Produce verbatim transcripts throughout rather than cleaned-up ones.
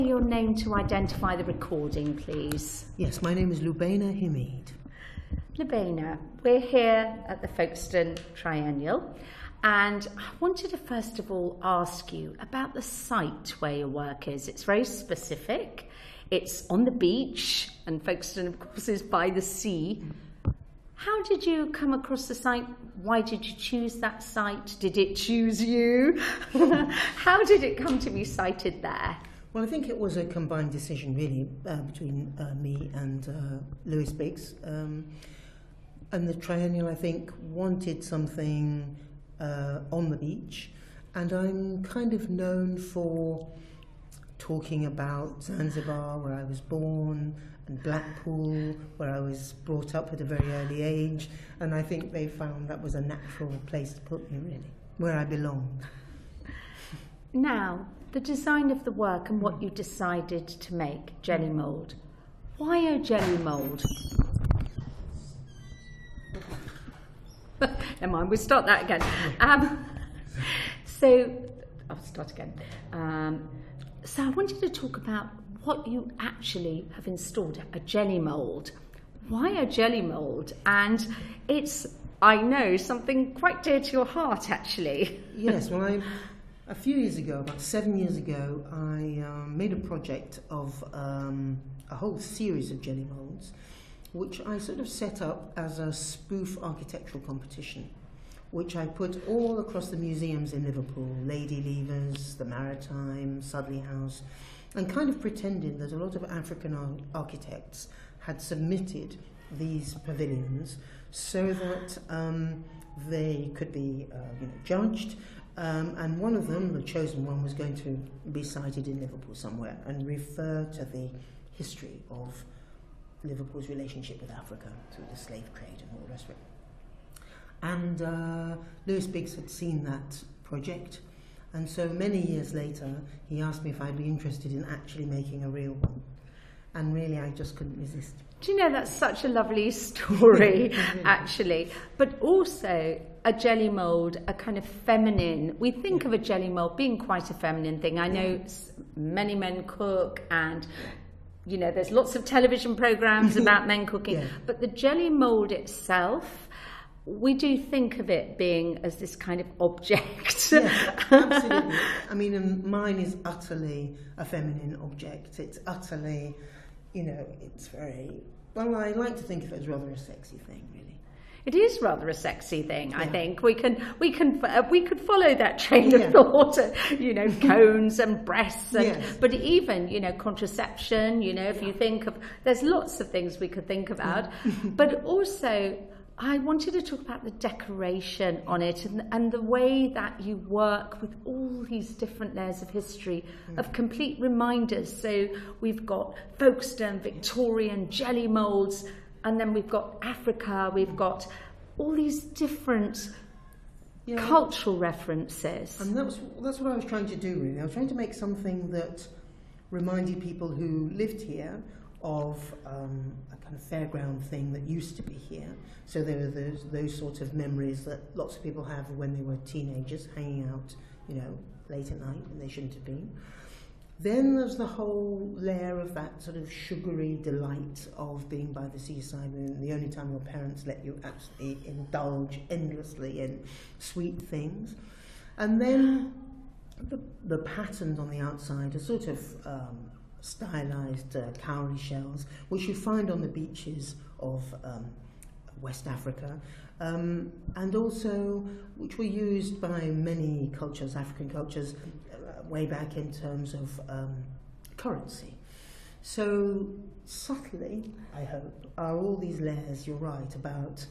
Your name to identify the recording, please. Yes, my name is Lubaina Hamid. Lubaina, we're here at the Folkestone Triennial, and I wanted to first of all ask you about the site where your work is. It's very specific. It's on the beach, and Folkestone, of course, is by the sea. How did you come across the site? Why did you choose that site? Did it choose you? How did it come to be sited there? Well, I think it was a combined decision, really, uh, between uh, me and uh, Lewis Biggs. Um, and the Triennial, I think, wanted something uh, on the beach. And I'm kind of known for talking about Zanzibar, where I was born, and Blackpool, where I was brought up at a very early age. And I think they found that was a natural place to put me, really, where I belonged. Now, the design of the work and what you decided to make, jelly mould. Why a jelly mould? Never mind, we'll start that again. Um, so, I'll start again. Um, so I wanted to talk about what you actually have installed, a jelly mould. Why a jelly mould? And it's, I know, something quite dear to your heart, actually. Yes, well, I... A few years ago, about seven years ago, I um, made a project of um, a whole series of jelly moulds, which I sort of set up as a spoof architectural competition, which I put all across the museums in Liverpool, Lady Lever's, the Maritime, Sudley House, and kind of pretended that a lot of African ar- architects had submitted these pavilions so that um, they could be uh, you know, judged. Um, and one of them, the chosen one, was going to be sited in Liverpool somewhere and refer to the history of Liverpool's relationship with Africa through the slave trade and all the rest of it. And uh, Lewis Biggs had seen that project, and so many years later he asked me if I'd be interested in actually making a real one. And really I just couldn't resist. Do you know, that's such a lovely story, actually. But also a jelly mould, a kind of feminine. We think yeah. of a jelly mould being quite a feminine thing. I know yeah. many men cook, and you know, there's lots of television programs about men cooking. Yeah. But the jelly mould itself, we do think of it being as this kind of object. Yes, absolutely. I mean, um, mine is utterly a feminine object. It's utterly, you know, it's very, well, I like to think of it as rather a sexy thing, really. It is rather a sexy thing, yeah. I think. We can, we can, uh, we could follow that train yeah. of thought. Uh, you know, cones and breasts, and, yes. but even, you know, contraception. You know, if yeah. you think of, there's lots of things we could think about. But also, I wanted to talk about the decoration on it and, and the way that you work with all these different layers of history, mm. of complete reminders. So we've got Folkestone, Victorian, jelly moulds. And then we've got Africa, we've got all these different yeah. cultural references. And that was, that's what I was trying to do, really. I was trying to make something that reminded people who lived here of um, a kind of fairground thing that used to be here. So there were those, those sorts of memories that lots of people have when they were teenagers, hanging out, you know, late at night when they shouldn't have been. Then there's the whole layer of that sort of sugary delight of being by the seaside, and the only time your parents let you absolutely indulge endlessly in sweet things. And then the, the patterns on the outside are sort of um, stylized uh, cowrie shells, which you find on the beaches of um, West Africa, um, and also which were used by many cultures, African cultures, way back in terms of um, currency. So subtly, I hope, are all these layers, you're right, about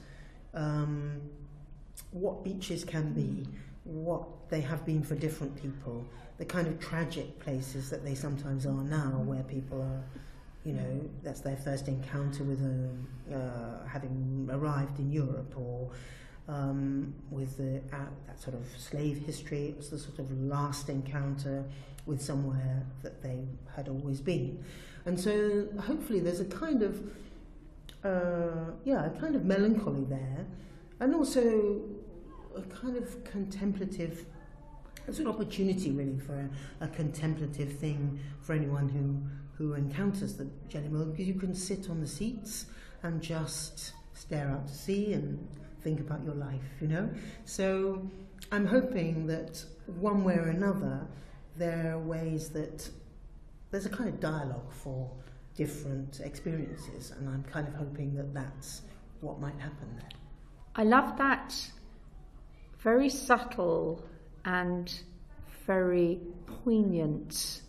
um, what beaches can be, what they have been for different people, the kind of tragic places that they sometimes are now, where people are, you know, that's their first encounter with a, uh, having arrived in Europe, or Um, with the, uh, that sort of slave history. It was the sort of last encounter with somewhere that they had always been. And so hopefully there's a kind of, uh, yeah, a kind of melancholy there, and also a kind of contemplative it's an opportunity really for a, a contemplative thing for anyone who, who encounters the jelly mould, because you can sit on the seats and just stare out to sea and think about your life, you know. So I'm hoping that one way or another there are ways that there's a kind of dialogue for different experiences, and I'm kind of hoping that that's what might happen there. I love that very subtle and very poignant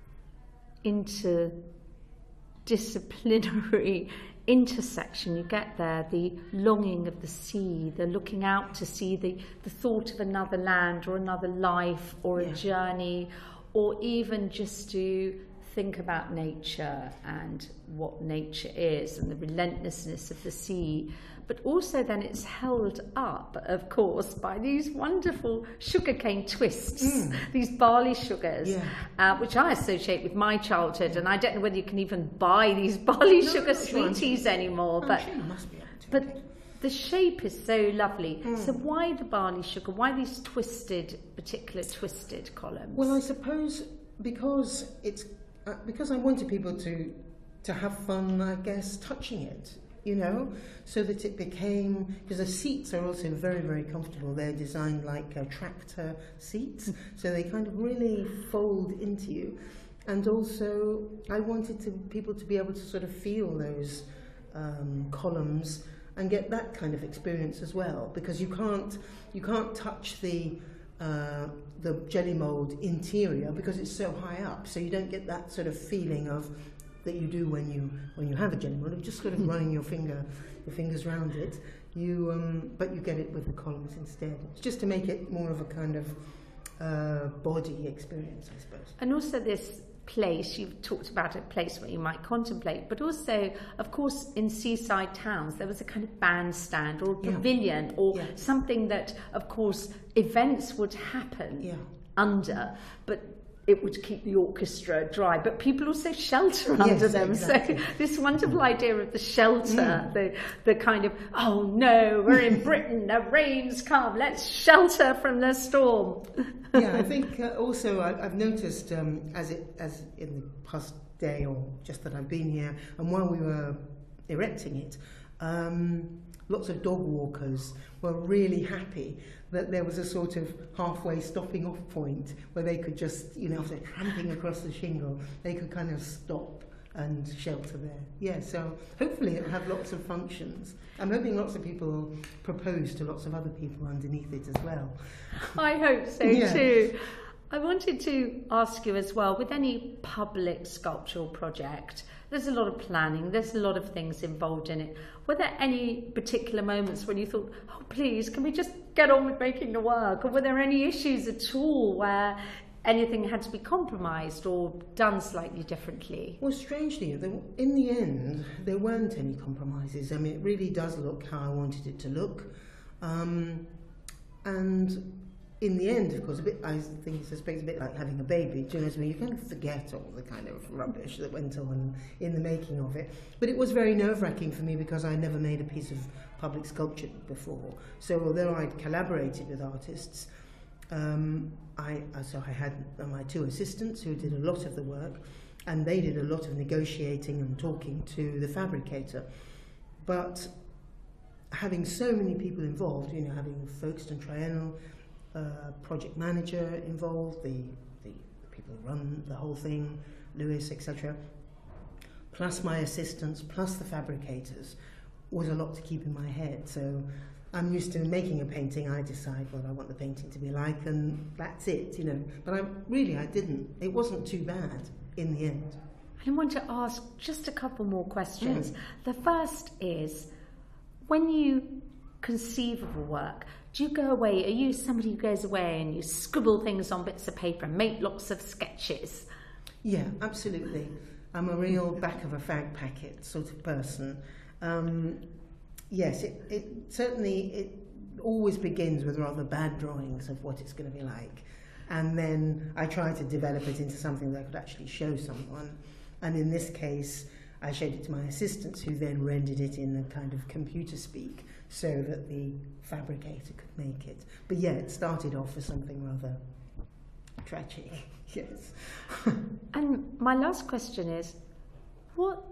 interdisciplinary intersection you get there, the longing of the sea, the looking out to sea, the, the thought of another land or another life or yeah. a journey, or even just to think about nature and what nature is and the relentlessness of the sea. But also then it's held up, of course, by these wonderful sugarcane twists, mm. these barley sugars, yeah. uh, which I associate with my childhood. And I don't know whether you can even buy these barley no, sugar sweeties sure. anymore. I'm but sure you must be able to. But the shape is so lovely. Mm. So why the barley sugar? Why these twisted, particular twisted columns? Well, I suppose because it's uh, because I wanted people to to have fun, I guess, touching it. You know, so that it became, because the seats are also very, very comfortable. They're designed like uh, tractor seats, so they kind of really fold into you. And also, I wanted to, people to be able to sort of feel those um, columns and get that kind of experience as well, because you can't, you can't touch the uh, the jelly mould interior because it's so high up, so you don't get that sort of feeling of that you do when you when you have a jelly mould, just sort of running your finger your fingers round it. You um, but you get it with the columns instead. It's just to make it more of a kind of uh, body experience, I suppose. And also this place, you've talked about a place where you might contemplate, but also, of course, in seaside towns there was a kind of bandstand or a pavilion yeah. or yeah. something that, of course, events would happen yeah. under, but it would keep the orchestra dry, but people also shelter yes, under them. Exactly. So this wonderful idea of the shelter, mm. the the kind of, oh no, we're in Britain, the rain's come, let's shelter from the storm. Yeah, I think uh, also I, I've noticed um, as it as in the past day or just that I've been here, and while we were erecting it, um, lots of dog walkers were really happy that there was a sort of halfway stopping off point where they could just, you know, after tramping across the shingle, they could kind of stop and shelter there. Yeah, so hopefully it'll have lots of functions. I'm hoping lots of people will propose to lots of other people underneath it as well. I hope so yeah. too. I wanted to ask you as well, with any public sculptural project, there's a lot of planning, there's a lot of things involved in it. Were there any particular moments when you thought, oh please, can we just get on with making the work? Or were there any issues at all where anything had to be compromised or done slightly differently? Well, strangely, there, in the end, there weren't any compromises. I mean, it really does look how I wanted it to look. Um, and in the end, of course, a bit, I think it's a bit like having a baby. Do you know what I mean? You kind of forget all the kind of rubbish that went on in the making of it. But it was very nerve-wracking for me because I never made a piece of public sculpture before. So although I'd collaborated with artists, um, I so I had my two assistants who did a lot of the work, and they did a lot of negotiating and talking to the fabricator. But having so many people involved, you know, having Folkestone Triennial, Uh, project manager involved, the, the people who run the whole thing, Lewis, et cetera, plus my assistants, plus the fabricators, was a lot to keep in my head. So I'm used to making a painting. I decide what I want the painting to be like, and that's it, you know. But I really, I didn't. It wasn't too bad in the end. I want to ask just a couple more questions. Mm. The first is, when you conceive of a work, do you go away, are you somebody who goes away and you scribble things on bits of paper and make lots of sketches? Yeah, absolutely. I'm a real back of a fag packet sort of person. Um, yes, it, it certainly, it always begins with rather bad drawings of what it's going to be like. And then I try to develop it into something that I could actually show someone. And in this case, I showed it to my assistants, who then rendered it in a kind of computer speak so that the fabricator could make it. But yeah, it started off as something rather tragic. Yes. And my last question is, what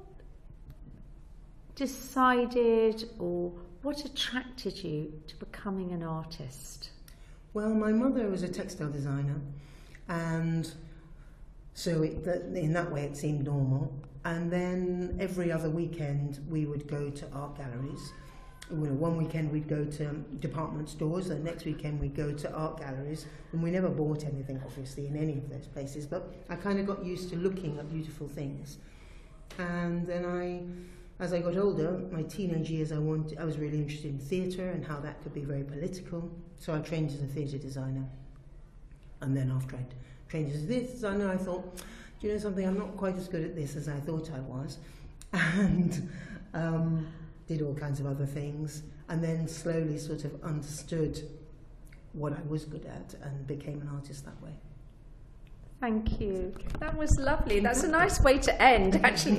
decided or what attracted you to becoming an artist? Well, my mother was a textile designer, and so it, that, in that way it seemed normal. And then every other weekend we would go to art galleries. Well, one weekend we'd go to department stores, the next weekend we'd go to art galleries, and we never bought anything, obviously, in any of those places, but I kind of got used to looking at beautiful things. And then I, as I got older, my teenage years, I, wanted, I was really interested in theatre and how that could be very political, so I trained as a theatre designer. And then after I trained as a theatre designer, I thought, do you know something, I'm not quite as good at this as I thought I was. And um, did all kinds of other things, and then slowly sort of understood what I was good at and became an artist that way. Thank you. That was lovely. That's a nice way to end, actually.